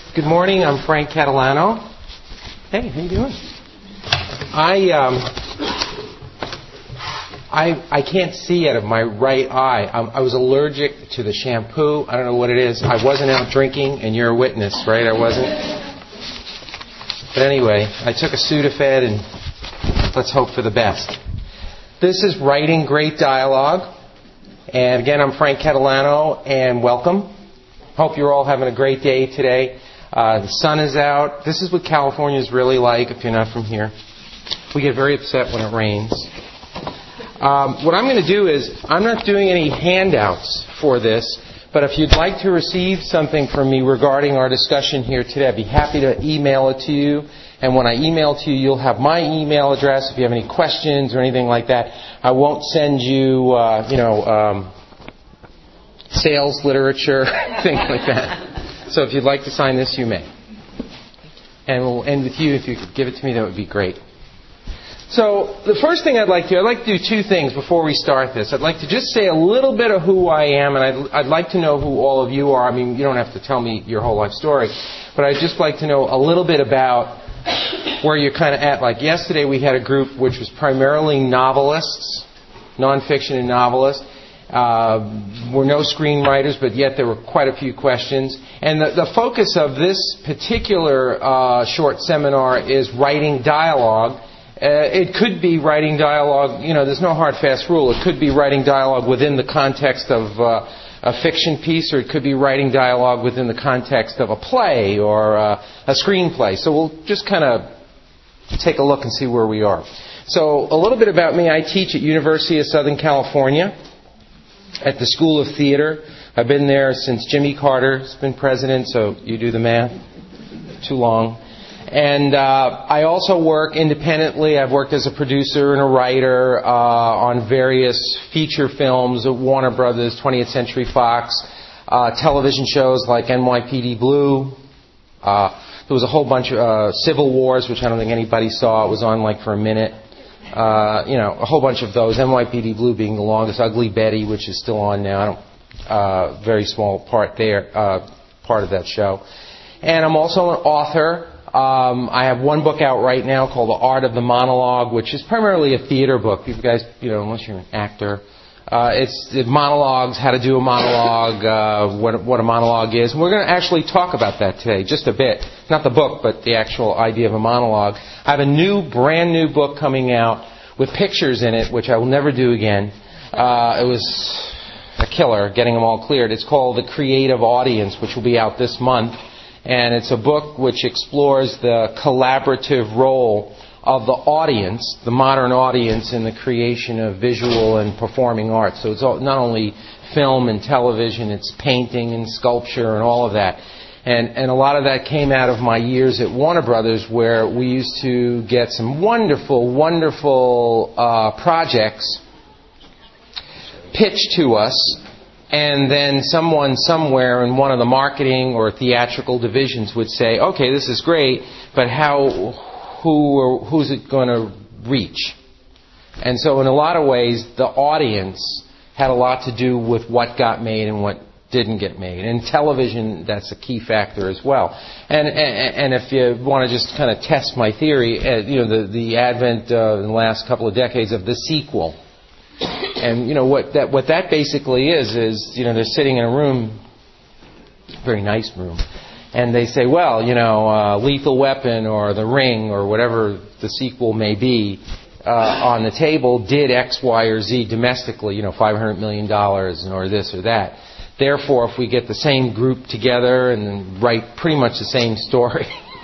Good morning. I'm Frank Catalano. Hey, how you doing? I can't see out of my right eye. I was allergic to the shampoo. I don't know what it is. I wasn't out drinking, and you're a witness, right? I wasn't. But anyway, I took a Sudafed, and let's hope for the best. This is Writing Great Dialogue. And again, I'm Frank Catalano, and welcome. Hope you're all having a great day today. The sun is out. This is what California is really like if you're not from here. We get very upset when it rains. What I'm going to do is, I'm not doing any handouts for this, but if you'd like to receive something from me regarding our discussion here today, I'd be happy to email it to you. And when I email to you, you'll have my email address if you have any questions or anything like that. I won't send you, sales literature, things like that. So if you'd like to sign this, you may. And we'll end with you. If you could give it to me, that would be great. So the first thing I'd like to do two things before we start this. I'd like to just say a little bit of who I am, and I'd like to know who all of you are. I mean, you don't have to tell me your whole life story, but I'd just like to know a little bit about where you're kind of at. Like yesterday we had a group which was primarily novelists, nonfiction and novelists. We're no screenwriters, but yet there were quite a few questions. And the focus of this particular short seminar is writing dialogue. It could be writing dialogue, there's no hard, fast rule. It could be writing dialogue within the context of a fiction piece, or it could be writing dialogue within the context of a play or a screenplay. So we'll just kind of take a look and see where we are. So a little bit about me. I teach at University of Southern California at the School of Theater. I've been there since Jimmy Carter's been president, so you do the math. Too long. And I also work independently. I've worked as a producer and a writer on various feature films at Warner Brothers, 20th Century Fox, television shows like NYPD Blue. There was a whole bunch of Civil Wars, which I don't think anybody saw. It was on like for a minute. A whole bunch of those. NYPD Blue being the longest. Ugly Betty, which is still on now. Very small part there, part of that show. And I'm also an author. I have one book out right now called The Art of the Monologue, which is primarily a theater book. You guys, unless you're an actor, it's monologues, how to do a monologue, what a monologue is. And we're going to actually talk about that today, just a bit. Not the book, but the actual idea of a monologue. I have a brand new book coming out with pictures in it, which I will never do again. It was a killer, getting them all cleared. It's called The Creative Audience, which will be out this month. And it's a book which explores the collaborative role of the audience, the modern audience, in the creation of visual and performing arts. So it's not only film and television, it's painting and sculpture and all of that. And a lot of that came out of my years at Warner Brothers, where we used to get some wonderful, wonderful projects pitched to us. And then someone somewhere in one of the marketing or theatrical divisions would say, okay, this is great, but who's it going to reach? And so in a lot of ways, the audience had a lot to do with what got made and what didn't get made. And television, that's a key factor as well. And if you want to just kind of test my theory, the advent in the last couple of decades of the sequel. And what that basically is they're sitting in a room, very nice room, and they say, well, Lethal Weapon or The Ring or whatever the sequel may be on the table did X, Y, or Z domestically, $500 million or this or that. Therefore, if we get the same group together and write pretty much the same story,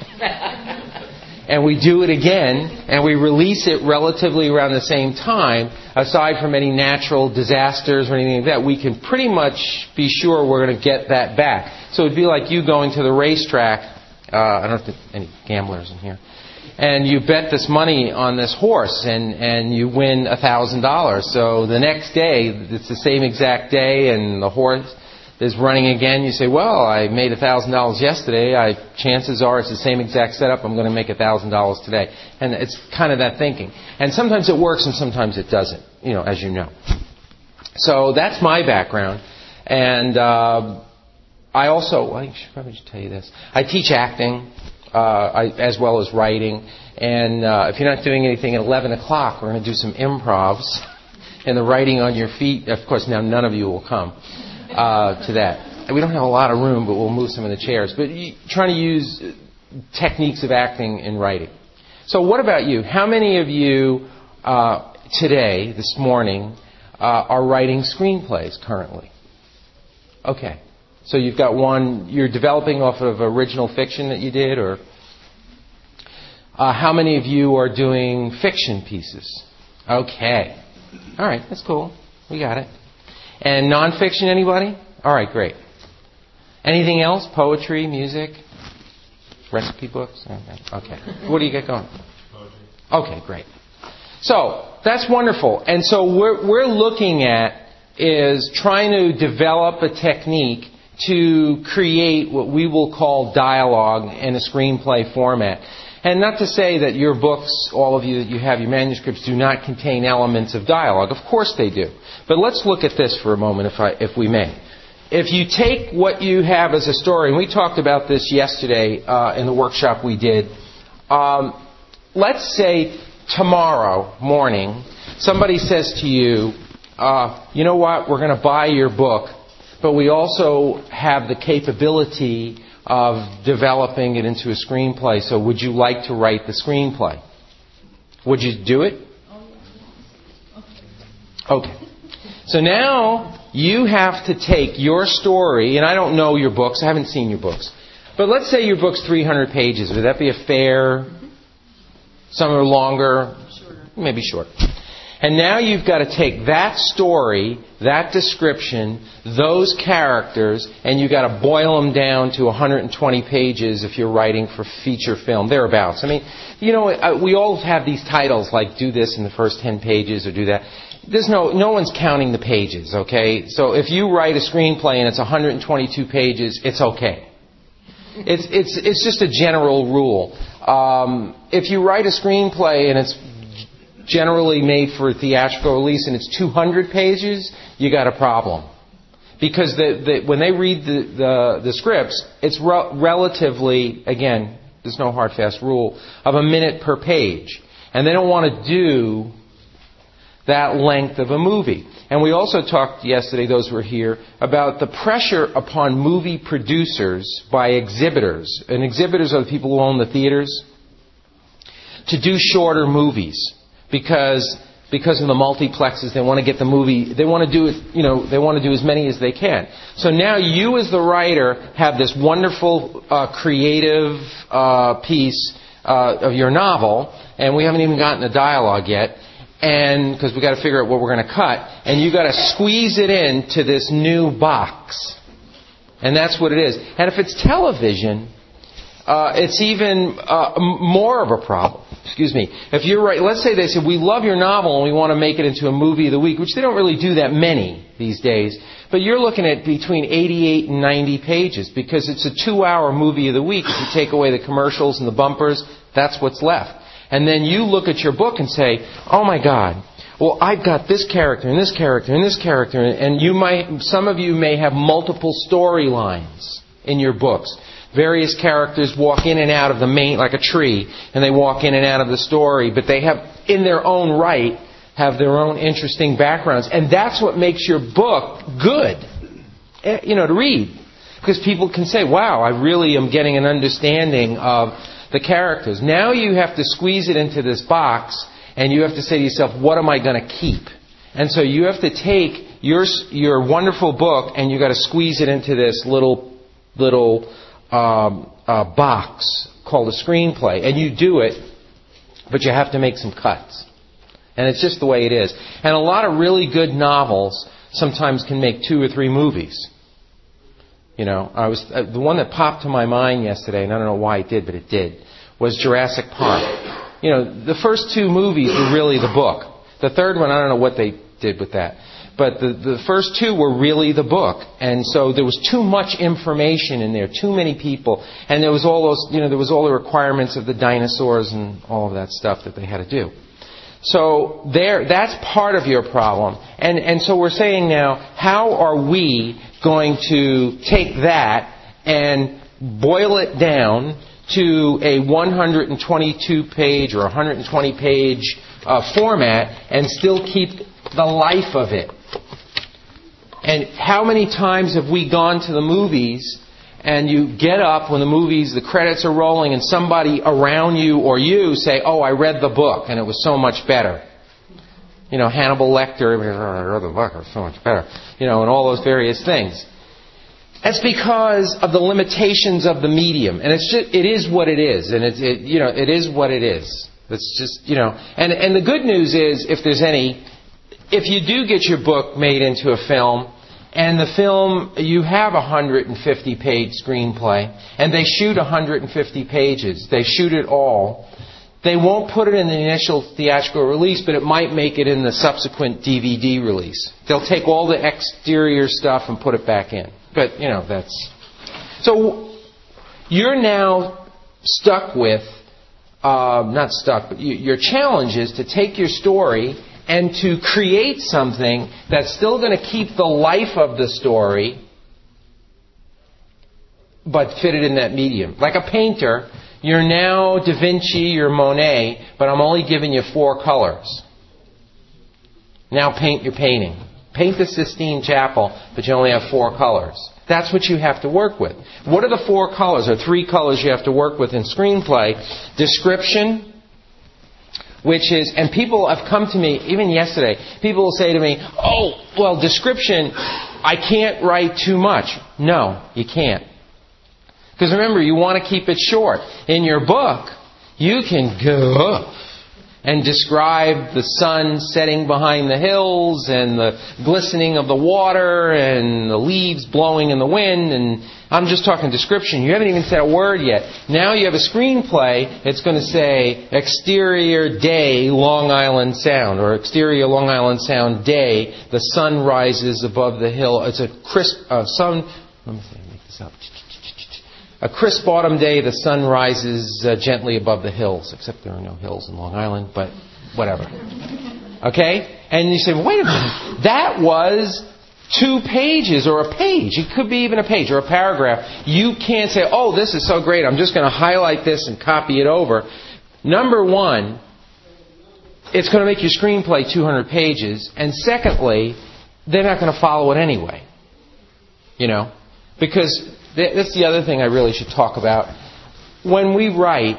and we do it again, and we release it relatively around the same time, aside from any natural disasters or anything like that, we can pretty much be sure we're going to get that back. So it'd be like you going to the racetrack. I don't know if there's any gamblers in here. And you bet this money on this horse, and you win $1,000. So the next day, it's the same exact day, and the horse is running again. You say, well, I made $1,000 yesterday. Chances are it's the same exact setup. I'm going to make $1,000 today. And it's kind of that thinking. And sometimes it works and sometimes it doesn't, as you know. So that's my background. And I should probably just tell you this. I teach acting as well as writing. And if you're not doing anything at 11 o'clock, we're going to do some improvs and the writing on your feet. Of course, now none of you will come to that. We don't have a lot of room, but we'll move some of the chairs. But trying to use techniques of acting in writing. So what about you? How many of you today, this morning, are writing screenplays currently? Okay. So you've got one, you're developing off of original fiction that you did, or how many of you are doing fiction pieces? Okay. All right, that's cool. We got it. And nonfiction, anybody? All right, great. Anything else? Poetry, music, recipe books? Okay. What do you get going? Poetry. Okay, great. So that's wonderful. And so we're looking at is trying to develop a technique to create what we will call dialogue in a screenplay format. And not to say that your books, all of you that you have, your manuscripts, do not contain elements of dialogue. Of course they do. But let's look at this for a moment, if we may. If you take what you have as a story, and we talked about this yesterday in the workshop we did. Let's say tomorrow morning, somebody says to you, you know what, we're going to buy your book, but we also have the capability of developing it into a screenplay, so would you like to write the screenplay? Would you do it? Okay. So now you have to take your story, and I don't know your books, I haven't seen your books, but let's say your book's 300 pages. Would that be a fair? Some are longer, maybe short. And now you've got to take that story, that description, those characters, and you've got to boil them down to 120 pages if you're writing for feature film, thereabouts. I mean, you know, we all have these titles like do this in the first 10 pages or do that. There's no one's counting the pages, okay? So if you write a screenplay and it's 122 pages, it's okay. It's just a general rule. If you write a screenplay and it's generally made for theatrical release and it's 200 pages, you got a problem. Because when they read the scripts, it's relatively, again, there's no hard fast rule, of a minute per page. And they don't want to do that length of a movie. And we also talked yesterday, those who were here, about the pressure upon movie producers by exhibitors. And exhibitors are the people who own the theaters, to do shorter movies. Because of the multiplexes, they want to get the movie, they want to do it, they want to do as many as they can. So now you as the writer have this wonderful creative piece of your novel, and we haven't even gotten the dialogue yet, and because we've got to figure out what we're going to cut, and you've got to squeeze it into this new box. And that's what it is. And if it's television, it's even more of a problem. Excuse me. If you're right, let's say they said, we love your novel and we want to make it into a movie of the week, which they don't really do that many these days, but you're looking at between 88 and 90 pages because it's a 2-hour movie of the week. If you take away the commercials and the bumpers, that's what's left. And then you look at your book and say, oh my God, well, I've got this character and this character and this character, and some of you may have multiple storylines in your books. Various characters walk in and out of the main, like a tree, and they walk in and out of the story, but they have, in their own right, have their own interesting backgrounds. And that's what makes your book good, to read. Because people can say, wow, I really am getting an understanding of the characters. Now you have to squeeze it into this box, and you have to say to yourself, what am I going to keep? And so you have to take your wonderful book, and you've got to squeeze it into this little box called a screenplay, and you do it, but you have to make some cuts. And it's just the way it is. And a lot of really good novels sometimes can make 2 or 3 movies. The one that popped to my mind yesterday, and I don't know why it did, but it did, was Jurassic Park. The first 2 movies were really the book. The third one, I don't know what they did with that. But the first 2 were really the book. And so there was too much information in there, too many people. And there was all those, there was all the requirements of the dinosaurs and all of that stuff that they had to do. So that's part of your problem. And so we're saying now, how are we going to take that and boil it down to a 122-page or 120-page format and still keep the life of it. And how many times have we gone to the movies and you get up when the credits are rolling, and somebody around you or you say, "Oh, I read the book and it was so much better." You know, Hannibal Lecter, "I read the book, it was so much better." You know, and all those various things. That's because of the limitations of the medium, and it is what it is, and it is what it is. It's just, and the good news is, if you do get your book made into a film, and the film, you have a 150-page screenplay, and they shoot 150 pages, they shoot it all. They won't put it in the initial theatrical release, but it might make it in the subsequent DVD release. They'll take all the exterior stuff and put it back in. But, that's... So, you're now stuck with... not stuck, but your challenge is to take your story and to create something that's still going to keep the life of the story, but fit it in that medium. Like a painter, you're now Da Vinci, you're Monet, but I'm only giving you 4 colors. Now paint your painting. Paint the Sistine Chapel, but you only have 4 colors. That's what you have to work with. What are the 4 colors, or 3 colors you have to work with in screenplay? Description, which is, and people have come to me, even yesterday, people will say to me, "Oh, well, description, I can't write too much." No, you can't. Because remember, you want to keep it short. In your book, you can go and describe the sun setting behind the hills and the glistening of the water and the leaves blowing in the wind. And I'm just talking description. You haven't even said a word yet. Now you have a screenplay. It's going to say exterior day, Long Island Sound, or exterior Long Island Sound day. The sun rises above the hill. It's a crisp sun. Let me make this up. A crisp autumn day, the sun rises gently above the hills, except there are no hills in Long Island, but whatever. Okay? And you say, well, wait a minute, that was 2 pages or a page. It could be even a page or a paragraph. You can't say, "Oh, this is so great, I'm just going to highlight this and copy it over." Number one, it's going to make your screenplay 200 pages. And secondly, they're not going to follow it anyway. Because... that's the other thing I really should talk about. When we write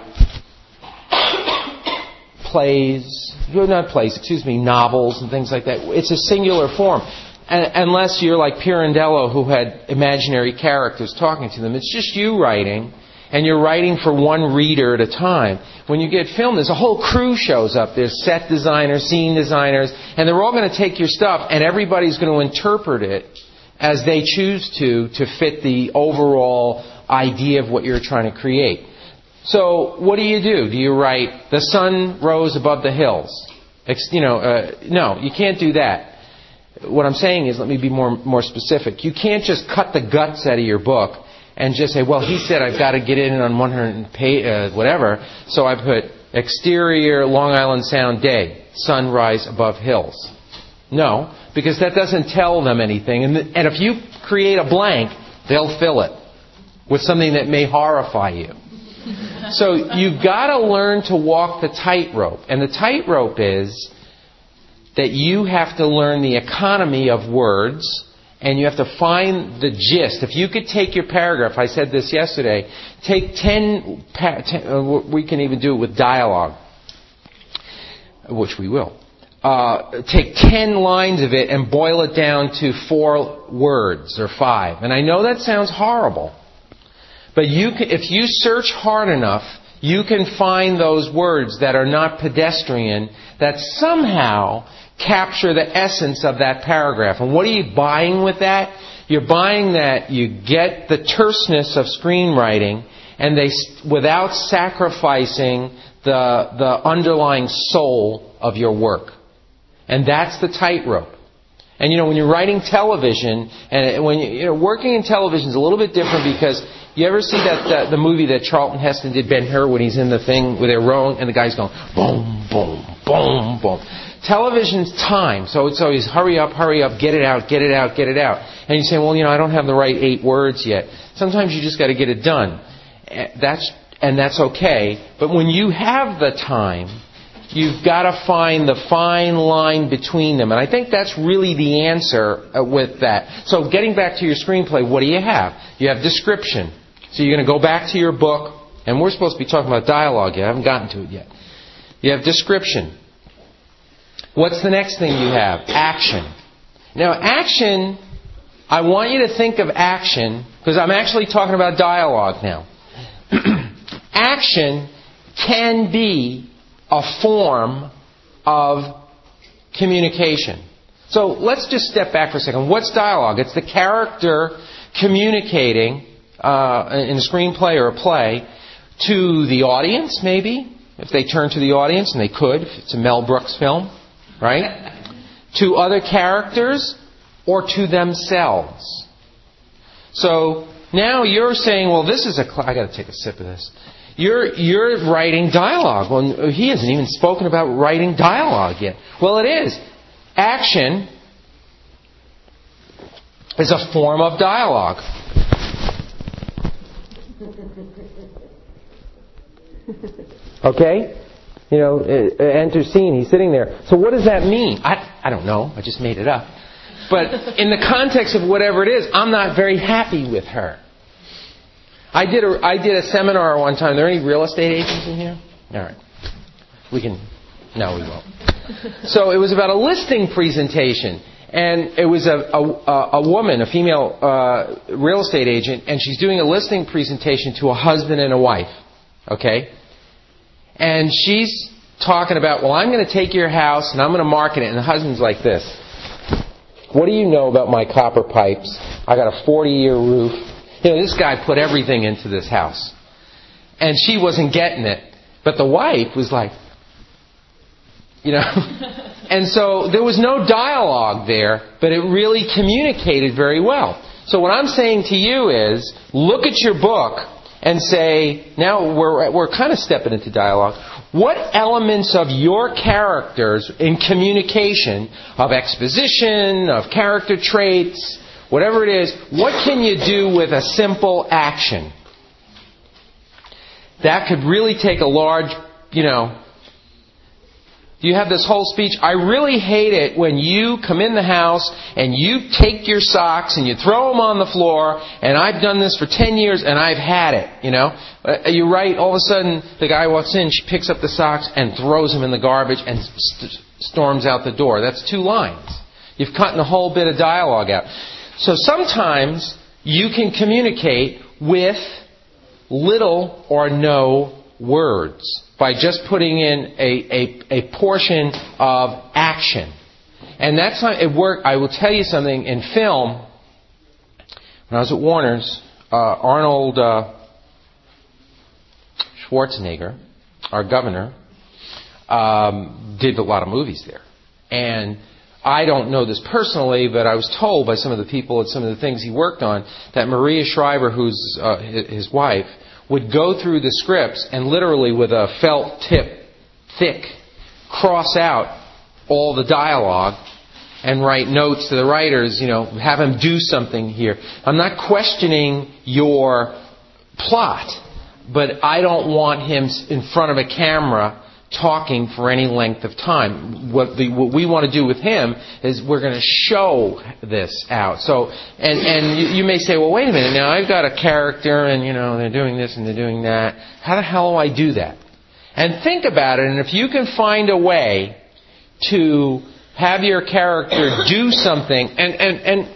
novels and things like that, it's a singular form. Unless you're like Pirandello, who had imaginary characters talking to them. It's just you writing, and you're writing for one reader at a time. When you get film, there's a whole crew shows up. There's set designers, scene designers, and they're all going to take your stuff, and everybody's going to interpret it as they choose to fit the overall idea of what you're trying to create. So what do? Do you write, "The sun rose above the hills"? No, you can't do that. What I'm saying is, let me be more specific. You can't just cut the guts out of your book and just say, "Well, he said I've got to get in on 100 page, whatever, so I put exterior Long Island Sound day, sunrise above hills." No, because that doesn't tell them anything. And if you create a blank, they'll fill it with something that may horrify you. So you've got to learn to walk the tightrope. And the tightrope is that you have to learn the economy of words, and you have to find the gist. If you could take your paragraph, I said this yesterday, take 10 we can even do it with dialogue, which we will. Take 10 lines of it and boil it down to 4 words or 5. And I know that sounds horrible, but if you search hard enough, you can find those words that are not pedestrian, that somehow capture the essence of that paragraph. And what are you buying with that? You're buying that you get the terseness of screenwriting, and without sacrificing the underlying soul of your work. And that's the tightrope. And when you're writing television, and when you're working in television is a little bit different, because You ever see the movie that Charlton Heston did, Ben-Hur, when he's in the thing where they're rowing and the guy's going boom, boom, boom, boom. Television's time, so it's always hurry up, get it out, get it out, get it out. And you say, well, I don't have the right 8 words yet. Sometimes you just got to get it done. That's okay. But when you have the time, you've got to find the fine line between them. And I think that's really the answer with that. So getting back to your screenplay, what do you have? You have description. So you're going to go back to your book, and we're supposed to be talking about dialogue yet. I haven't gotten to it yet. You have description. What's the next thing you have? Action. Now, action, I want you to think of action, because I'm actually talking about dialogue now. Action can be a form of communication. So let's just step back for a second. What's dialogue? It's the character communicating in a screenplay or a play to the audience, maybe, if they turn to the audience, and they could, if it's a Mel Brooks film, right? To other characters or to themselves. So now you're saying, well, this is I got to take a sip of this. You're writing dialogue. Well, he hasn't even spoken about writing dialogue yet. Well, it is. Action is a form of dialogue. Okay? Enter scene. He's sitting there. So what does that mean? I don't know. I just made it up. But in the context of whatever it is, I'm not very happy with her. I did a seminar one time. Are there any real estate agents in here? All right. No, we won't. So it was about a listing presentation. And it was a woman, a female real estate agent, and she's doing a listing presentation to a husband and a wife. Okay? And she's talking about, well, I'm going to take your house and I'm going to market it. And the husband's like this. What do you know about my copper pipes? I got a 40-year roof. This guy put everything into this house. And she wasn't getting it. But the wife was like, And so there was no dialogue there, but it really communicated very well. So what I'm saying to you is, look at your book and say, now we're kind of stepping into dialogue. What elements of your characters in communication, of exposition, of character traits, whatever it is, what can you do with a simple action? That could really take a large, you have this whole speech. I really hate it when you come in the house and you take your socks and you throw them on the floor, and I've done this for 10 years and I've had it, You write, all of a sudden the guy walks in, she picks up the socks and throws them in the garbage and storms out the door. That's 2 lines. You've cut a whole bit of dialogue out. So sometimes you can communicate with little or no words by just putting in a portion of action. And that's not, it worked. I will tell you something. In film, when I was at Warner's, Arnold Schwarzenegger, our governor, did a lot of movies there. And I don't know this personally, but I was told by some of the people at some of the things he worked on that Maria Shriver, who's his wife, would go through the scripts and literally with a felt tip, thick, cross out all the dialogue and write notes to the writers, have them do something here. I'm not questioning your plot, but I don't want him in front of a camera talking for any length of time. What we want to do with him is we're going to show this out. So, and you may say, well, wait a minute. Now I've got a character, and they're doing this and they're doing that. How the hell do I do that? And think about it. And if you can find a way to have your character do something, and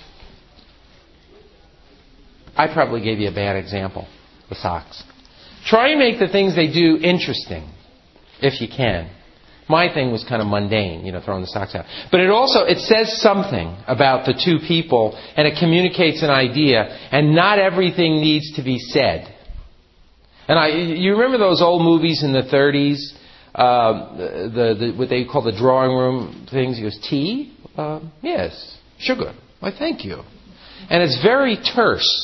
I probably gave you a bad example, the socks. Try and make the things they do interesting. If you can. My thing was kind of mundane, throwing the socks out. But it says something about the 2 people, and it communicates an idea, and not everything needs to be said. And you remember those old movies in the 30s, what they call the drawing room things? He goes, tea? Yes. Sugar. Why, thank you. And it's very terse.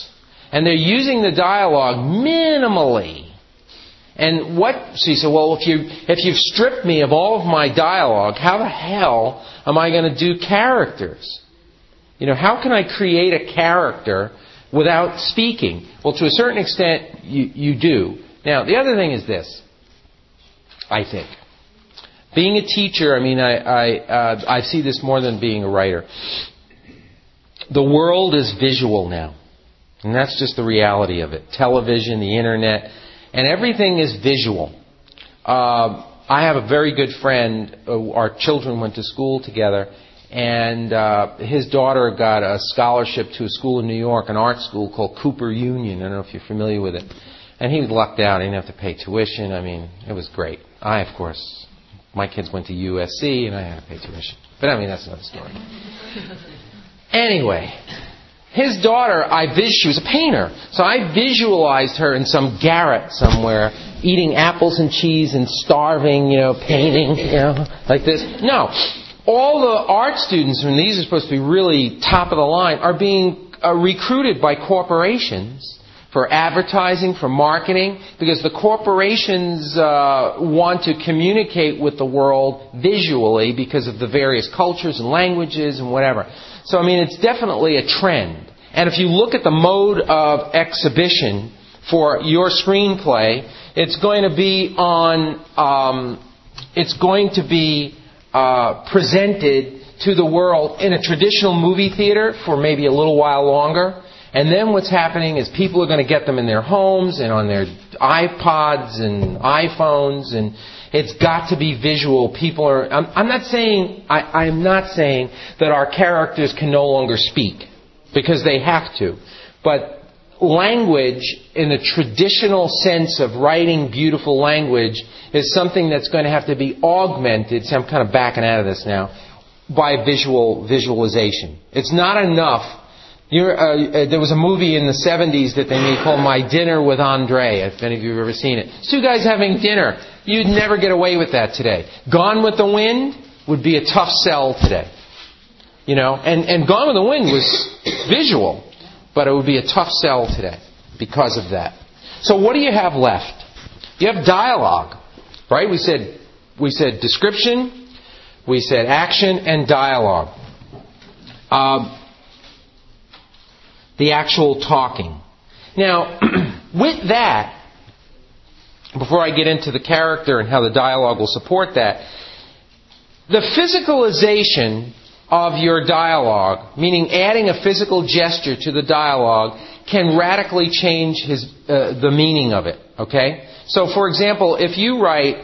And they're using the dialogue minimally. And so you say, well, if you've stripped me of all of my dialogue, how the hell am I going to do characters? How can I create a character without speaking? Well, to a certain extent, you do. Now, the other thing is this, I think. Being a teacher, I see this more than being a writer. The world is visual now. And that's just the reality of it. Television, the internet, and everything is visual. I have a very good friend. Our children went to school together, and his daughter got a scholarship to a school in New York, an art school called Cooper Union. I don't know if you're familiar with it. And he lucked out. He didn't have to pay tuition. It was great. of course, my kids went to USC, and I had to pay tuition. But that's another story. Anyway, his daughter, she was a painter, so I visualized her in some garret somewhere, eating apples and cheese and starving, painting, like this. No. All the art students, and these are supposed to be really top of the line, are being recruited by corporations for advertising, for marketing, because the corporations want to communicate with the world visually because of the various cultures and languages and whatever. So, it's definitely a trend. And if you look at the mode of exhibition for your screenplay, it's going to be presented to the world in a traditional movie theater for maybe a little while longer. And then what's happening is people are going to get them in their homes and on their iPods and iPhones, and it's got to be visual. I'm not saying that our characters can no longer speak, because they have to. But language, in the traditional sense of writing beautiful language, is something that's going to have to be augmented. See, I'm kind of backing out of this now, by visualization. It's not enough. There was a movie in the 70s that they made called My Dinner with Andre, if any of you have ever seen it. It's two guys having dinner. You'd never get away with that today. Gone with the Wind would be a tough sell today. And Gone with the Wind was visual, but it would be a tough sell today because of that. So what do you have left? You have dialogue, right? We said description, we said action, and dialogue. The actual talking. Now, with that, before I get into the character and how the dialogue will support that, the physicalization of your dialogue, meaning adding a physical gesture to the dialogue, can radically change the meaning of it. Okay? So, for example, if you write,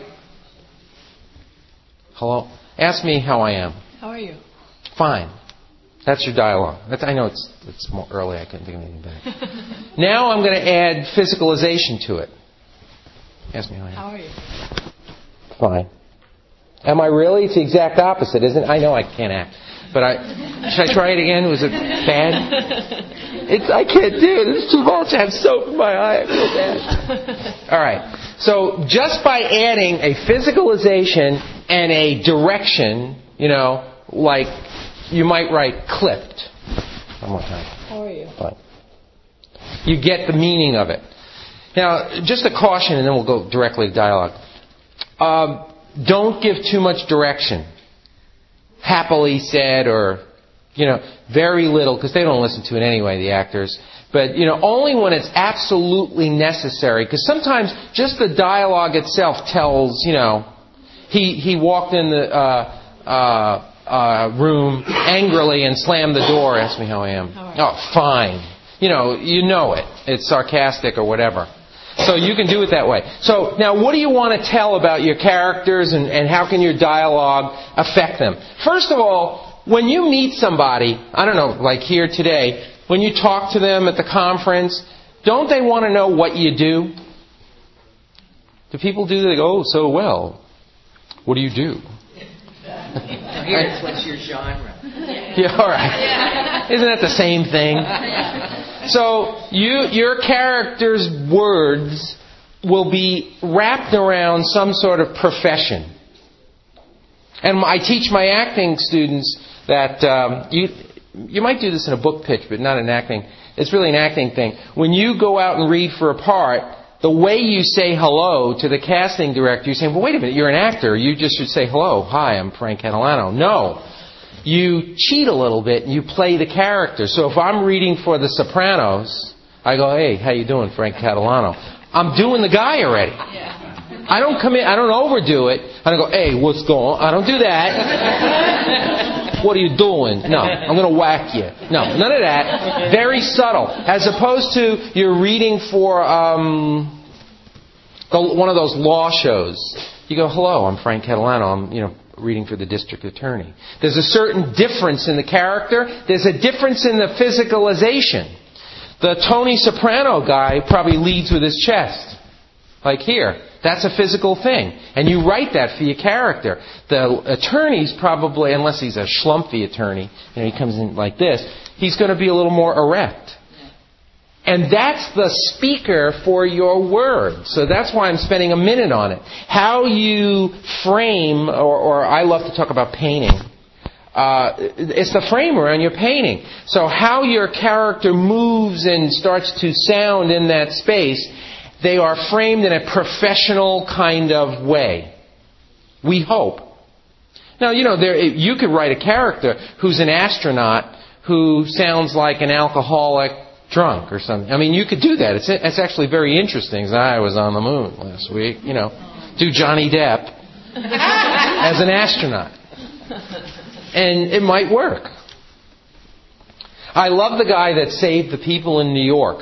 hello, ask me how I am. How are you? Fine. That's your dialogue. I know it's more early. I couldn't think of anything better. Now I'm going to add physicalization to it. Ask me how I am. How are you? Fine. Am I really? It's the exact opposite, isn't it? I know I can't act. But should I try it again? Was it bad? I can't do it. It's too much. I have soap in my eye. I feel bad. All right. So just by adding a physicalization and a direction, like you might write clipped. One more time. How are you? Fine. You get the meaning of it. Now, just a caution, and then we'll go directly to dialogue. Don't give too much direction. Happily said, or, very little, because they don't listen to it anyway, the actors. But, only when it's absolutely necessary. Because sometimes just the dialogue itself tells, he walked in the room angrily and slammed the door. Ask me how I am. Oh, fine. You know it. It's sarcastic or whatever. So you can do it that way. So now what do you want to tell about your characters and how can your dialogue affect them? First of all, when you meet somebody, I don't know, like here today, when you talk to them at the conference, don't they want to know what you do? Do people do that? They go, oh, so well. What do you do? Here's what's your genre. Yeah, all right. Isn't that the same thing? So your character's words will be wrapped around some sort of profession. And I teach my acting students that you might do this in a book pitch, but not in acting. It's really an acting thing. When you go out and read for a part, the way you say hello to the casting director, you're saying, well, wait a minute, you're an actor. You just should say, hello, hi, I'm Frank Catalano. No. You cheat a little bit and you play the character. So if I'm reading for The Sopranos, I go, hey, how you doing, Frank Catalano? I'm doing the guy already. I don't come in, I don't overdo it. I don't go, hey, what's going on? I don't do that. What are you doing? No, I'm going to whack you. No, none of that. Very subtle. As opposed to you're reading for one of those law shows. You go, hello, I'm Frank Catalano. I'm, reading for the district attorney. There's a certain difference in the character. There's a difference in the physicalization. The Tony Soprano guy probably leads with his chest. Like here. That's a physical thing. And you write that for your character. The attorney's probably, unless he's a schlumpy attorney, he comes in like this, he's going to be a little more erect. And that's the speaker for your word. So that's why I'm spending a minute on it. How you frame, or I love to talk about painting. It's the frame around your painting. So how your character moves and starts to sound in that space, they are framed in a professional kind of way. We hope. Now, you could write a character who's an astronaut who sounds like an alcoholic drunk or something. I mean, you could do that. It's actually very interesting. I was on the moon last week. Do Johnny Depp as an astronaut. And it might work. I love the guy that saved the people in New York.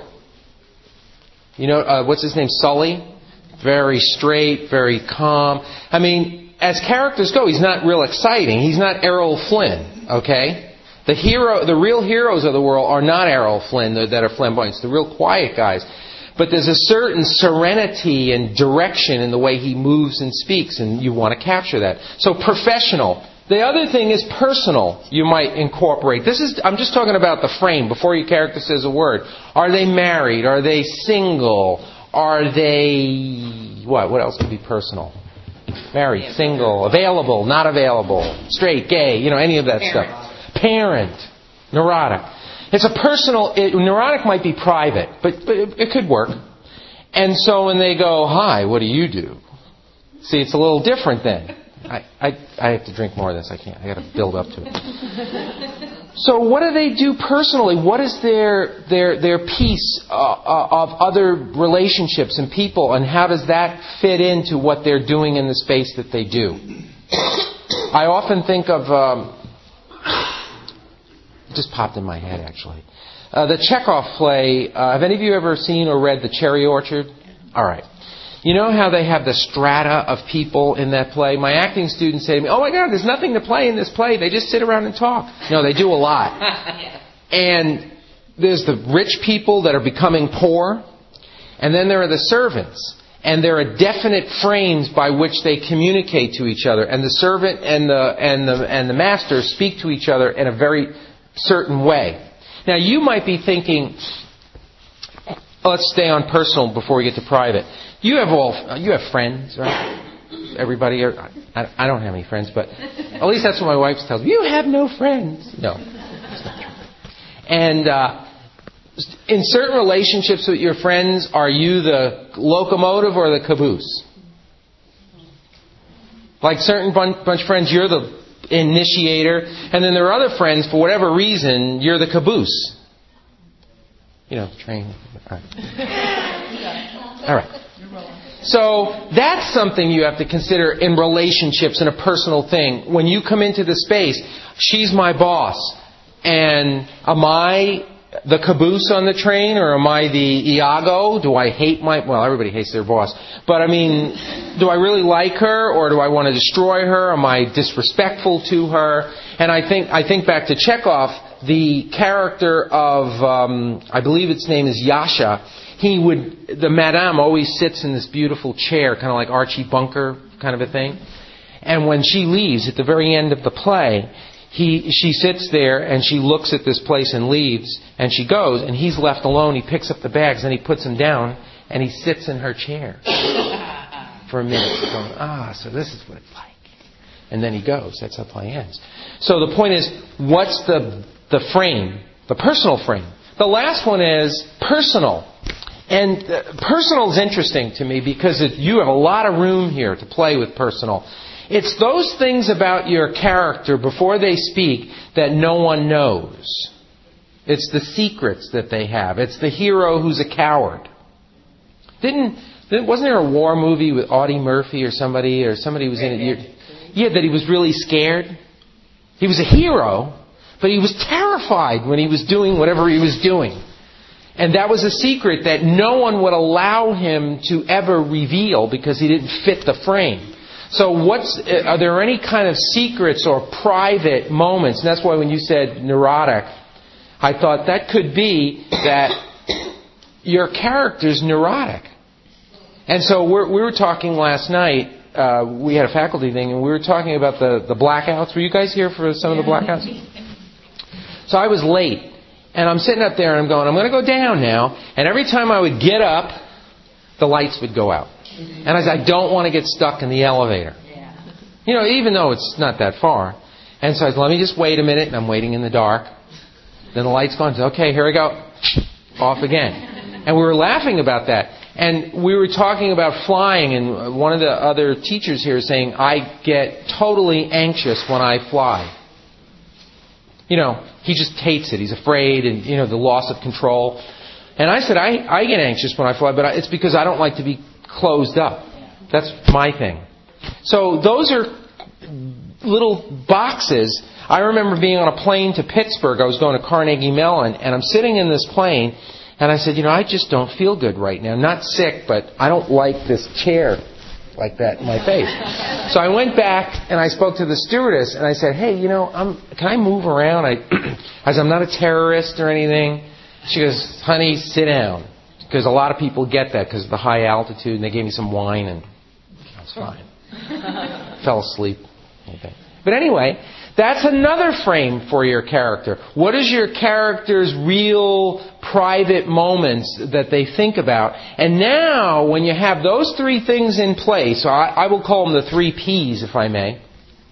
What's his name? Sully? Very straight, very calm. I mean, as characters go, he's not real exciting. He's not Errol Flynn, okay? The real heroes of the world are not Errol Flynn that are flamboyant. It's the real quiet guys. But there's a certain serenity and direction in the way he moves and speaks, and you want to capture that. So professional. The other thing is personal. You might incorporate. I'm just talking about the frame before your character says a word. Are they married? Are they single? Are they what else could be personal? Married, single, available, not available, straight, gay, any of that stuff. Parent, neurotic. It's a personal. Neurotic might be private, but it could work. And so when they go, hi, what do you do? See, it's a little different then. I have to drink more of this. I can't. I got to build up to it. So what do they do personally? What is their piece of other relationships and people, and how does that fit into what they're doing in the space that they do? I often think of. Just popped in my head, actually. The Chekhov play. Have any of you ever seen or read The Cherry Orchard? All right. You know how they have the strata of people in that play? My acting students say to me, oh my God, there's nothing to play in this play. They just sit around and talk. No, they do a lot. And there's the rich people that are becoming poor. And then there are the servants. And there are definite frames by which they communicate to each other. And the servant and the master speak to each other in a very certain way. Now, you might be thinking, let's stay on personal before we get to private. You have friends, right? Everybody, I don't have any friends, but at least that's what my wife tells me. You have no friends. No, that's not true. And in certain relationships with your friends, are you the locomotive or the caboose? Like certain bunch of friends, you're the initiator, and then there are other friends, for whatever reason, you're the caboose. Train. All right. So that's something you have to consider in relationships and a personal thing. When you come into the space, she's my boss, and am I the caboose on the train, or am I the Iago? Do I hate everybody hates their boss. But do I really like her, or do I want to destroy her? Am I disrespectful to her? And I think back to Chekhov, the character of, I believe its name is Yasha. The madame always sits in this beautiful chair, kind of like Archie Bunker kind of a thing. And when she leaves at the very end of the play, she sits there and she looks at this place and leaves, and she goes, and he's left alone. He picks up the bags and he puts them down, and he sits in her chair for a minute, going, so this is what it's like. And then he goes. That's how the play ends. So the point is, what's the frame? The personal frame. The last one is personal. And personal is interesting to me because you have a lot of room here to play with personal. It's those things about your character before they speak that no one knows. It's the secrets that they have. It's the hero who's a coward. Wasn't there a war movie with Audie Murphy or somebody was in it? Yeah, that he was really scared. He was a hero, but he was terrified when he was doing whatever he was doing. And that was a secret that no one would allow him to ever reveal because he didn't fit the frame. So are there any kind of secrets or private moments? And that's why when you said neurotic, I thought that could be that your character's neurotic. And so we were talking last night, we had a faculty thing, and we were talking about the blackouts. Were you guys here for some of the blackouts? So I was late. And I'm sitting up there and I'm going to go down now. And every time I would get up, the lights would go out. And I said, I don't want to get stuck in the elevator. Even though it's not that far. And so I said, let me just wait a minute. And I'm waiting in the dark. Then the lights go on. So, okay, here we go. Off again. And we were laughing about that. And we were talking about flying. And one of the other teachers here is saying, I get totally anxious when I fly. He just hates it. He's afraid and, the loss of control. And I said, I get anxious when I fly, but it's because I don't like to be closed up. That's my thing. So those are little boxes. I remember being on a plane to Pittsburgh. I was going to Carnegie Mellon, and I'm sitting in this plane, and I said, I just don't feel good right now. Not sick, but I don't like this chair like that in my face. So I went back and I spoke to the stewardess and I said, hey, can I move around? I said, I'm not a terrorist or anything. She goes, honey, sit down. Because a lot of people get that because of the high altitude, and they gave me some wine and I was fine. Fell asleep. Okay. But anyway, that's another frame for your character. What is your character's real private moments that they think about? And now, when you have those three things in place, so I will call them the 3 Ps, if I may.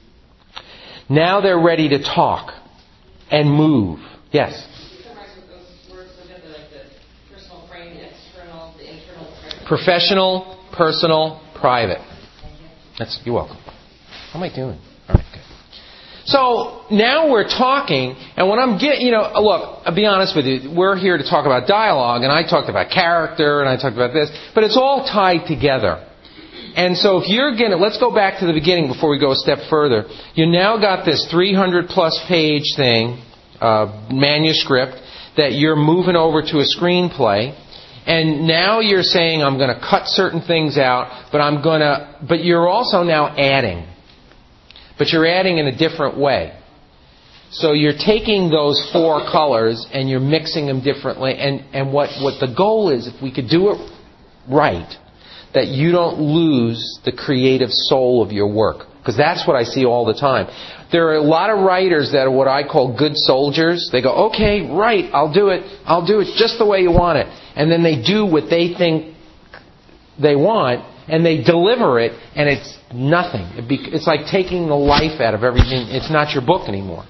Now they're ready to talk and move. Yes? Summarize with those words within the personal frame, the external, the internal. Professional, personal, private. You're welcome. How am I doing? All right, good. So now we're talking, and when I'm look, I'll be honest with you, we're here to talk about dialogue, and I talked about character, and I talked about this, but it's all tied together. And so if you're let's go back to the beginning before we go a step further. You now got this 300-plus page thing, manuscript, that you're moving over to a screenplay, and now you're saying, I'm going to cut certain things out, but you're also now adding. But you're adding in a different way. So you're taking those 4 colors and you're mixing them differently. And what the goal is, if we could do it right, that you don't lose the creative soul of your work. Because that's what I see all the time. There are a lot of writers that are what I call good soldiers. They go, okay, right, I'll do it just the way you want it. And then they do what they think they want, and they deliver it, and it's nothing. It's like taking the life out of everything. It's not your book anymore.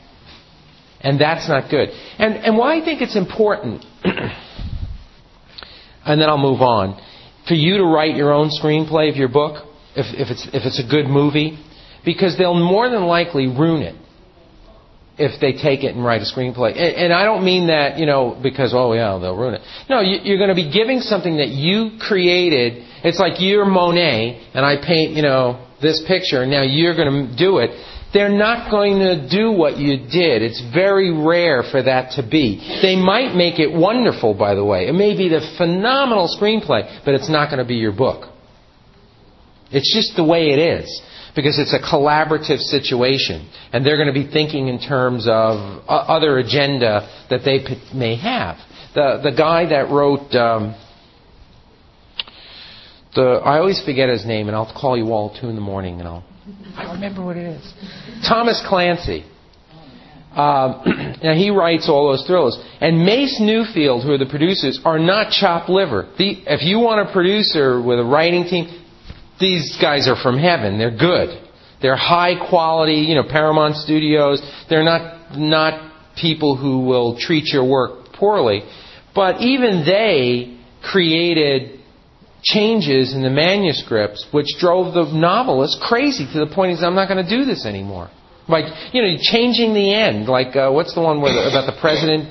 And that's not good. And why I think it's important, and then I'll move on, for you to write your own screenplay of your book, if it's a good movie, because they'll more than likely ruin it if they take it and write a screenplay. And I don't mean that, because, they'll ruin it. No, you're going to be giving something that you created. It's like you're Monet, and I paint, this picture, and now you're going to do it. They're not going to do what you did. It's very rare for that to be. They might make it wonderful, by the way. It may be the phenomenal screenplay, but it's not going to be your book. It's just the way it is. Because it's a collaborative situation. And they're going to be thinking in terms of other agenda that they may have. The guy that wrote... I always forget his name, and I'll call you all 2 a.m, and I remember what it is. Thomas Clancy. Now he writes all those thrillers. And Mace Newfield, who are the producers, are not chopped liver. If you want a producer with a writing team, these guys are from heaven. They're good. They're high quality, Paramount Studios. They're not people who will treat your work poorly. But even they created changes in the manuscripts which drove the novelist crazy to the point he said, I'm not going to do this anymore. Like, changing the end. Like, what's the one about the president?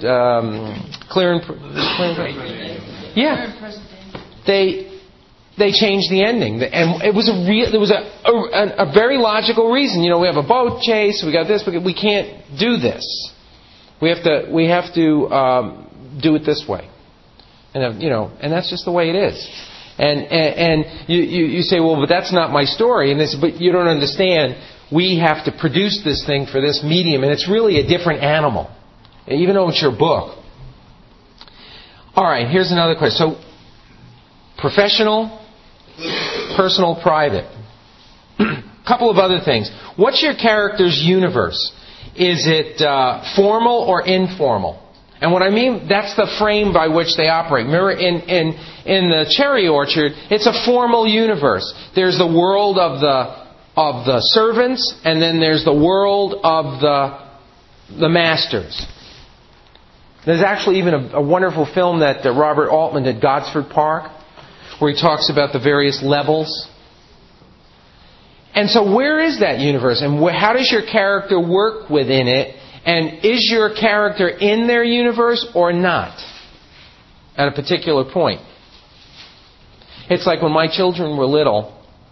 Yeah. They changed the ending, and it was there was a very logical reason. We have a boat chase, we got this, we can't do this. We have to do it this way, and that's just the way it is. And you say, well, but that's not my story, and but you don't understand. We have to produce this thing for this medium, and it's really a different animal, even though it's your book. All right, here's another question. So, professional, personal, private. Couple of other things. What's your character's universe? Is it formal or informal? And what I mean, that's the frame by which they operate. Remember, in the Cherry Orchard, it's a formal universe. There's the world of the servants, and then there's the world of the masters. There's actually even a wonderful film that Robert Altman did, Gosford Park, where he talks about the various levels. And so where is that universe? And how does your character work within it? And is your character in their universe or not? At a particular point. It's like when my children were little,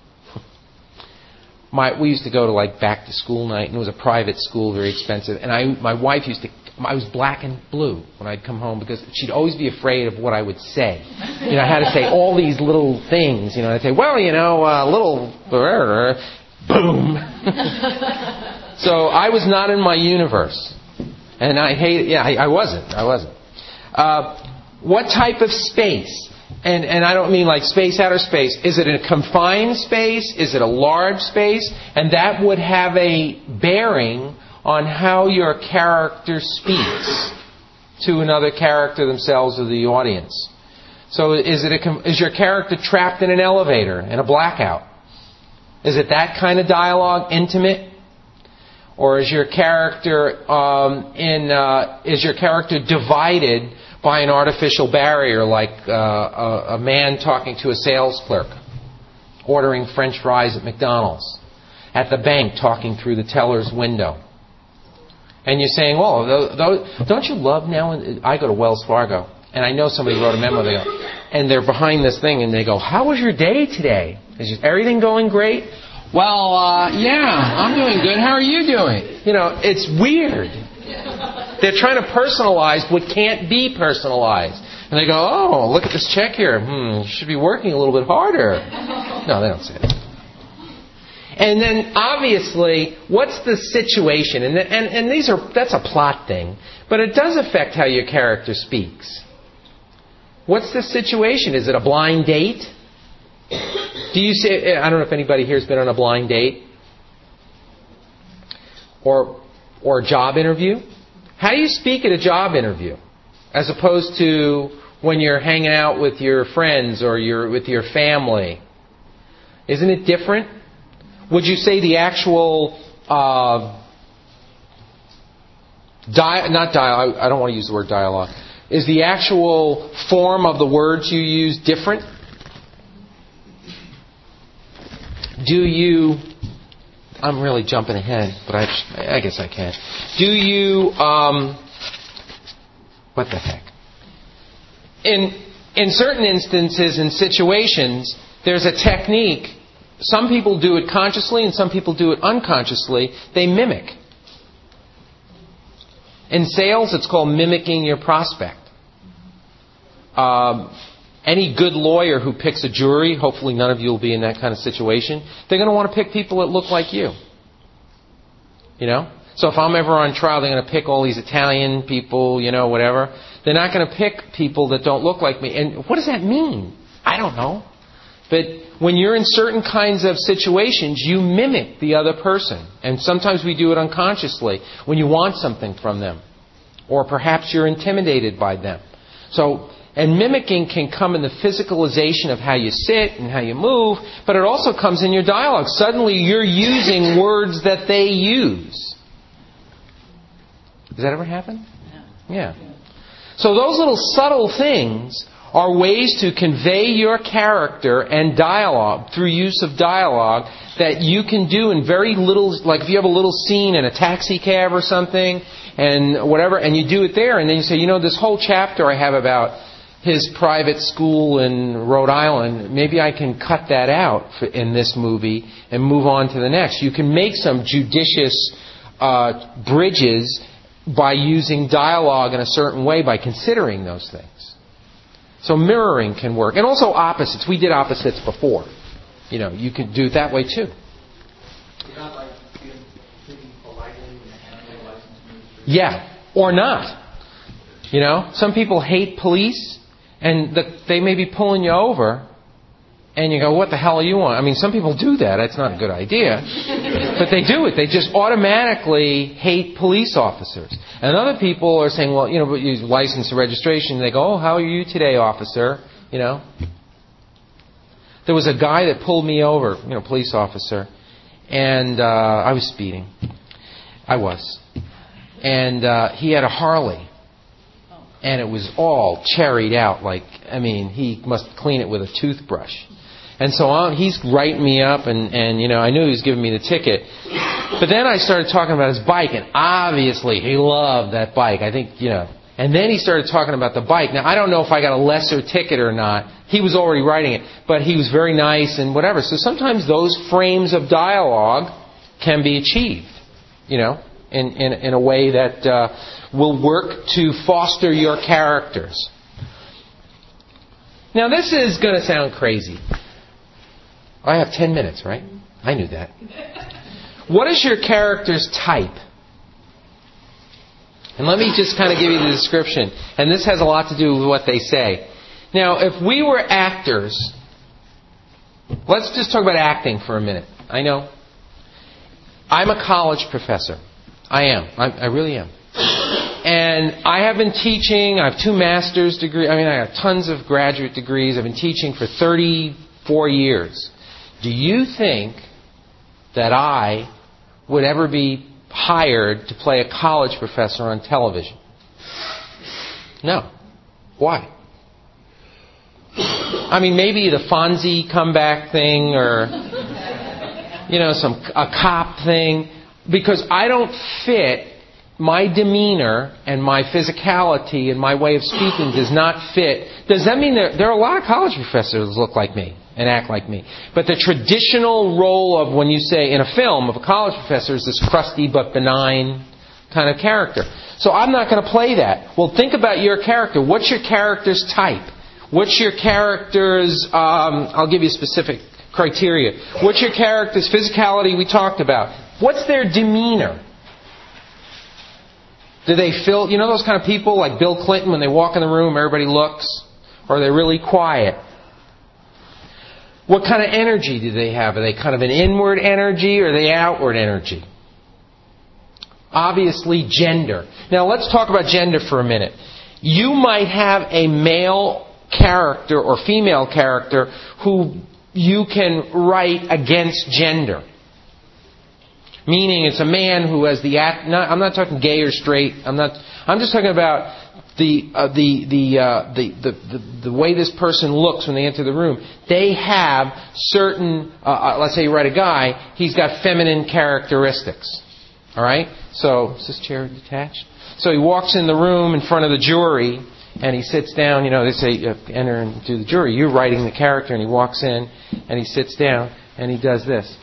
we used to go to back to school night, and it was a private school, very expensive. And my wife I was black and blue when I'd come home because she'd always be afraid of what I would say. I had to say all these little things. I'd say, well, little boom. So I was not in my universe, and I hate it. Yeah, I wasn't. What type of space? And I don't mean like space, outer space. Is it a confined space? Is it a large space? And that would have a bearing on how your character speaks to another character themselves or the audience. So is your character trapped in an elevator in a blackout? Is it that kind of dialogue, intimate? Or is your character divided by an artificial barrier, like a man talking to a sales clerk, ordering French fries at McDonald's, at the bank talking through the teller's window? And you're saying, well, don't you love now? I go to Wells Fargo, and I know somebody wrote a memo. And they're behind this thing, and they go, how was your day today? Is everything going great? Well, yeah, I'm doing good. How are you doing? It's weird. They're trying to personalize what can't be personalized. And they go, oh, look at this check here. You should be working a little bit harder. No, they don't say that. And then, obviously, what's the situation? And that's a plot thing, but it does affect how your character speaks. What's the situation? Is it a blind date? Do you say? I don't know if anybody here has been on a blind date or a job interview. How do you speak at a job interview, as opposed to when you're hanging out with your friends or with your family? Isn't it different? Would you say the actual, I don't want to use the word dialogue. Is the actual form of the words you use different? I'm really jumping ahead, but I guess I can. Do you, what the heck? In certain instances and situations, there's a technique. Some people do it consciously and some people do it unconsciously. They mimic. In sales, it's called mimicking your prospect. Any good lawyer who picks a jury, hopefully none of you will be in that kind of situation, they're going to want to pick people that look like you. So if I'm ever on trial, they're going to pick all these Italian people, whatever. They're not going to pick people that don't look like me. And what does that mean? I don't know. But when you're in certain kinds of situations, you mimic the other person. And sometimes we do it unconsciously when you want something from them. Or perhaps you're intimidated by them. So And mimicking can come in the physicalization of how you sit and how you move, but it also comes in your dialogue. Suddenly you're using words that they use. Does that ever happen? Yeah. So those little subtle things are ways to convey your character and dialogue through use of dialogue that you can do in very little, like if you have a little scene in a taxi cab or something and whatever, and you do it there, and then you say, this whole chapter I have about his private school in Rhode Island, maybe I can cut that out in this movie and move on to the next. You can make some judicious bridges by using dialogue in a certain way, by considering those things. So mirroring can work. And also opposites. We did opposites before. You can do it that way too. You're not like speaking politely when you have no license. Yeah, or not. Some people hate police, and they may be pulling you over, and you go, what the hell are you on? I mean, some people do that. That's not a good idea. But they do it. They just automatically hate police officers. And other people are saying, well, but you license and registration. They go, oh, how are you today, officer? There was a guy that pulled me over, police officer, and I was speeding. I was. And he had a Harley. And it was all cherried out he must clean it with a toothbrush. And so he's writing me up, and I knew he was giving me the ticket. But then I started talking about his bike, and obviously he loved that bike. I think, And then he started talking about the bike. Now, I don't know if I got a lesser ticket or not. He was already writing it, but he was very nice and whatever. So sometimes those frames of dialogue can be achieved, in a way that will work to foster your characters. Now, this is going to sound crazy. I have 10 minutes, right? I knew that. What is your character's type? And let me just kind of give you the description. And this has a lot to do with what they say. Now, if we were actors, let's just talk about acting for a minute. I know. I'm a college professor. I am. I really am. And I have been teaching. I have 2 master's degrees. I have tons of graduate degrees. I've been teaching for 34 years. Do you think that I would ever be hired to play a college professor on television? No. Why? Maybe the Fonzie comeback thing or, a cop thing. Because I don't fit, my demeanor and my physicality and my way of speaking does not fit. Does that mean there are a lot of college professors that look like me and act like me? But the traditional role of, when you say in a film of a college professor, is this crusty but benign kind of character. So I'm not going to play that. Well, think about your character. What's your character's type? What's your character's, I'll give you specific criteria. What's your character's physicality we talked about? What's their demeanor? Do they feel, those kind of people like Bill Clinton, when they walk in the room, everybody looks? Or are they really quiet? What kind of energy do they have? Are they kind of an inward energy or are they outward energy? Obviously, gender. Now, let's talk about gender for a minute. You might have a male character or female character who you can write against gender. Meaning it's a man who has I'm not talking gay or straight. I'm just talking about the way this person looks when they enter the room. They have certain, let's say you write a guy, he's got feminine characteristics. All right? So, is this chair detached? So he walks in the room in front of the jury, and he sits down. They say, enter into the jury. You're writing the character, and he walks in, and he sits down, and he does this.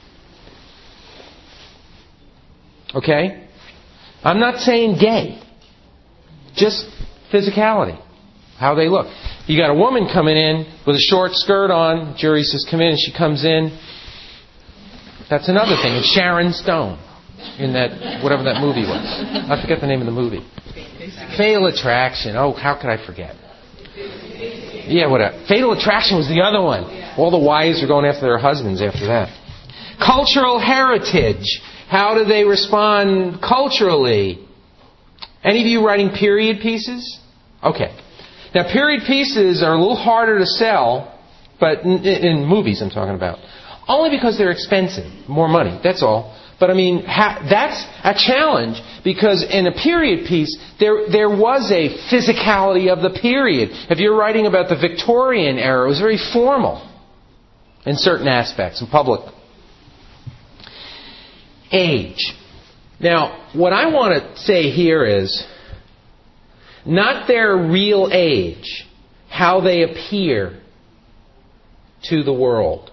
Okay? I'm not saying gay. Just physicality. How they look. You got a woman coming in with a short skirt on. Jury says, come in. And she comes in. That's another thing. It's Sharon Stone in that, whatever that movie was. I forget the name of the movie. Fatal Attraction. Oh, how could I forget? Yeah, whatever. Fatal Attraction was the other one. All the wives are going after their husbands after that. Cultural heritage. How do they respond culturally? Any of you writing period pieces? Okay. Now, period pieces are a little harder to sell, but in movies I'm talking about. Only because they're expensive. More money, that's all. But I mean, that's a challenge because in a period piece, there was a physicality of the period. If you're writing about the Victorian era, it was very formal in certain aspects, in public. Age. Now, what I want to say here is, not their real age, how they appear to the world.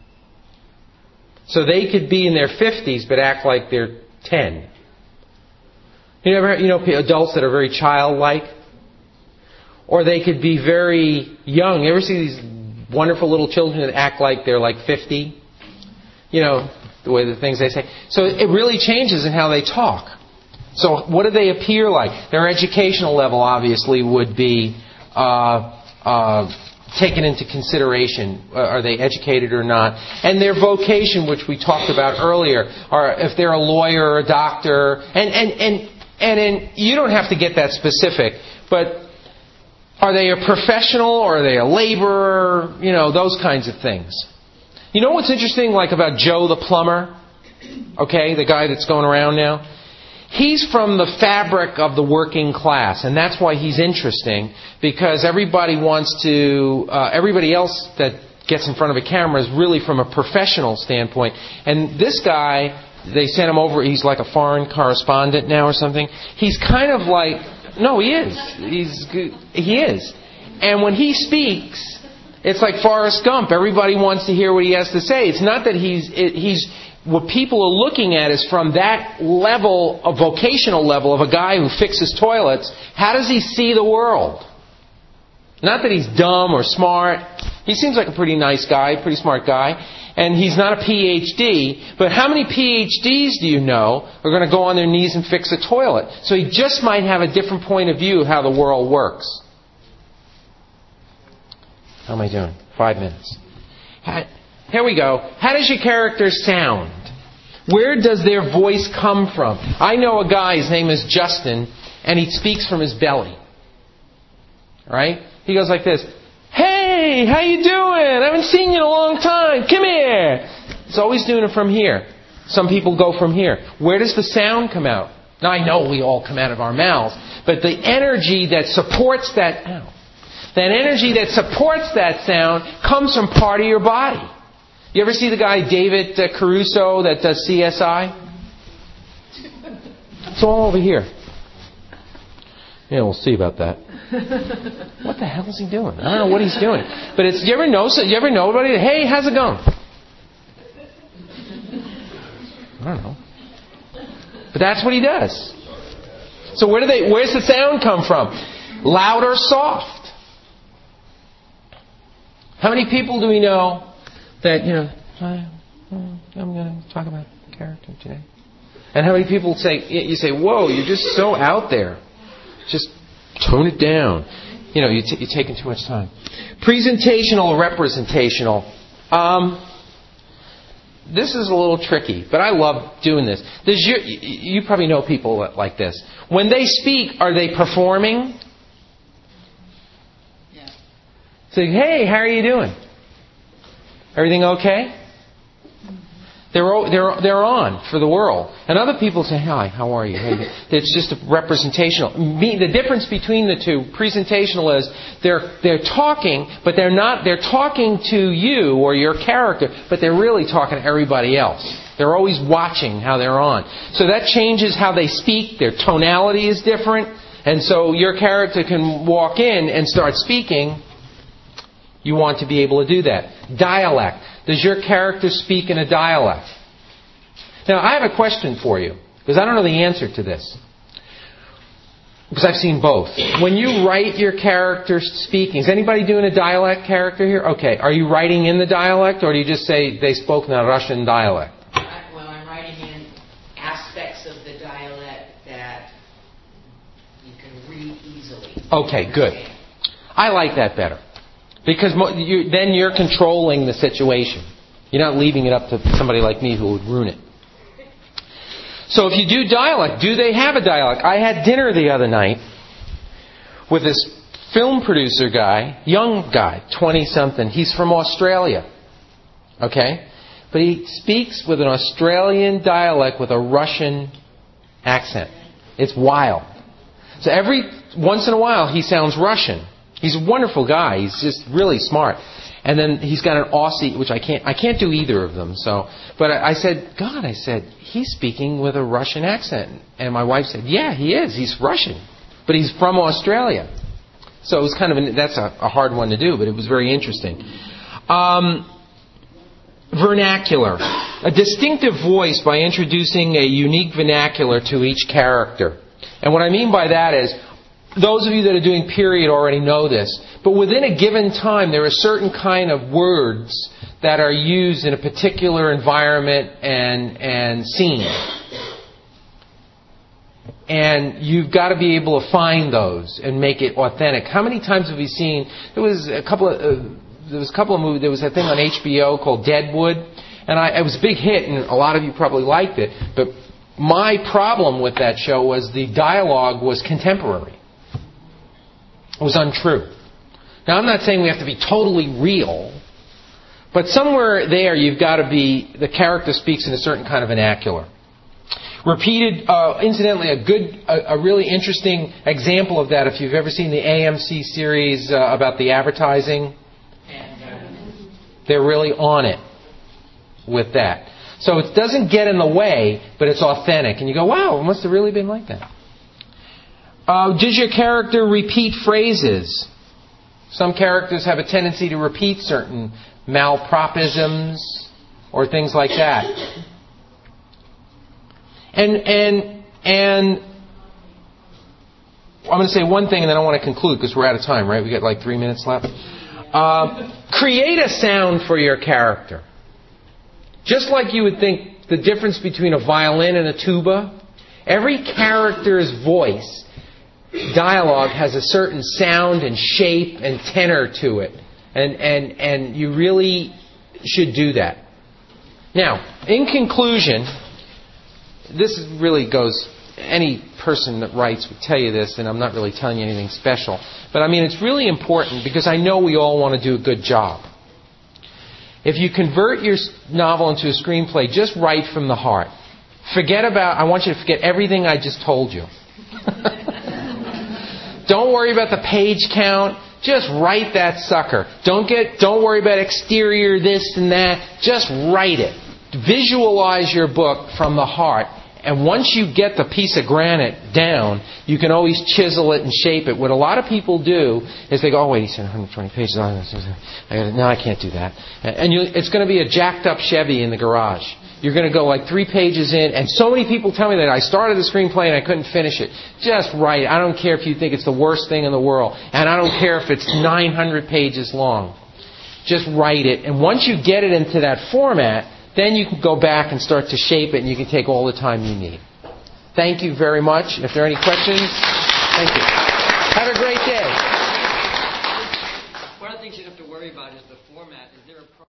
So they could be in their 50s but act like they're 10. You know adults that are very childlike? Or they could be very young. You ever see these wonderful little children that act like they're like 50? You know, the way the things they say. So it really changes in how they talk. So what do they appear like? Their educational level obviously would be taken into consideration. Are they educated or not? And their vocation, which we talked about earlier, or if they're a lawyer or a doctor, and you don't have to get that specific, but are they a professional or are they a laborer? You know, those kinds of things. You know what's interesting, like about Joe the plumber? Okay, the guy that's going around now? He's from the fabric of the working class, and that's why he's interesting, because everybody wants to, everybody else that gets in front of a camera is really from a professional standpoint. And this guy, they sent him over, he's like a foreign correspondent now or something. He's kind of like, no, he is. He is. And when he speaks, it's like Forrest Gump. Everybody wants to hear what he has to say. It's not that he's what people are looking at is from that level, a vocational level of a guy who fixes toilets, how does he see the world? Not that he's dumb or smart. He seems like a pretty nice guy, pretty smart guy. And he's not a PhD. But how many PhDs do you know are going to go on their knees and fix a toilet? So he just might have a different point of view of how the world works. How am I doing? 5 minutes. Here we go. How does your character sound? Where does their voice come from? I know a guy, his name is Justin, and he speaks from his belly. Right? He goes like this. Hey, how you doing? I haven't seen you in a long time. Come here. He's always doing it from here. Some people go from here. Where does the sound come out? Now, I know we all come out of our mouths, but the energy that supports that sound comes from part of your body. You ever see the guy David Caruso that does CSI? It's all over here. Yeah, we'll see about that. What the hell is he doing? I don't know what he's doing. But it's, you ever know anybody? Hey, how's it going? I don't know. But that's what he does. So where's the sound come from? Loud or soft? How many people do we know that, I'm going to talk about character today? And how many people you say, whoa, you're just so out there. Just tone it down. You're taking too much time. Presentational or representational. This is a little tricky, but I love doing this. You probably know people like this. When they speak, are they performing? Yeah. Say, hey, how are you doing? Everything okay? They're on for the world. And other people say, hi, how are you? It's just a representational. The difference between the two, presentational is they're talking, but they're talking to you or your character, but they're really talking to everybody else. They're always watching how they're on. So that changes how they speak. Their tonality is different. And so your character can walk in and start speaking. You want to be able to do that. Dialect. Does your character speak in a dialect? Now, I have a question for you, because I don't know the answer to this. Because I've seen both. When you write your character speaking, is anybody doing a dialect character here? Okay. Are you writing in the dialect, or do you just say they spoke in a Russian dialect? Well, I'm writing in aspects of the dialect that you can read easily. Okay, good. I like that better. Because then you're controlling the situation. You're not leaving it up to somebody like me who would ruin it. So if you do dialect, do they have a dialect? I had dinner the other night with this film producer guy, young guy, 20-something. He's from Australia. Okay? But he speaks with an Australian dialect with a Russian accent. It's wild. So every once in a while he sounds Russian. He's a wonderful guy. He's just really smart. And then he's got an Aussie, which I can't do either of them. So, but I said, God, he's speaking with a Russian accent. And my wife said, yeah, he is. He's Russian. But he's from Australia. So it was kind of, that's a hard one to do, but it was very interesting. Vernacular. A distinctive voice by introducing a unique vernacular to each character. And what I mean by that is, those of you that are doing period already know this, but within a given time there are certain kind of words that are used in a particular environment and scene. And you've got to be able to find those and make it authentic. How many times have you seen, there was a couple of movies, there was a thing on HBO called Deadwood, and it was a big hit and a lot of you probably liked it, but my problem with that show was the dialogue was contemporary. It was untrue. Now, I'm not saying we have to be totally real, but somewhere there you've got to be, the character speaks in a certain kind of vernacular. Repeated, incidentally, a really interesting example of that, if you've ever seen the AMC series about the advertising, they're really on it with that. So it doesn't get in the way, but it's authentic. And you go, wow, it must have really been like that. Does your character repeat phrases? Some characters have a tendency to repeat certain malapropisms or things like that. And I'm going to say one thing and then I want to conclude because we're out of time, right? We got like 3 minutes left. Create a sound for your character. Just like you would think the difference between a violin and a tuba, every character's voice, dialogue has a certain sound and shape and tenor to it. And you really should do that. Now, in conclusion, this really goes, any person that writes would tell you this, and I'm not really telling you anything special. But I mean, it's really important because I know we all want to do a good job. If you convert your novel into a screenplay, just write from the heart. I want you to forget everything I just told you. Don't worry about the page count. Just write that sucker. Don't worry about exterior this and that. Just write it. Visualize your book from the heart. And once you get the piece of granite down, you can always chisel it and shape it. What a lot of people do is they go, oh wait, he said 120 pages. No, I can't do that. And it's going to be a jacked up Chevy in the garage. You're going to go like 3 pages in, and so many people tell me that I started the screenplay and I couldn't finish it. Just write. I don't care if you think it's the worst thing in the world, and I don't care if it's 900 pages long. Just write it, and once you get it into that format, then you can go back and start to shape it, and you can take all the time you need. Thank you very much. If there are any questions, thank you.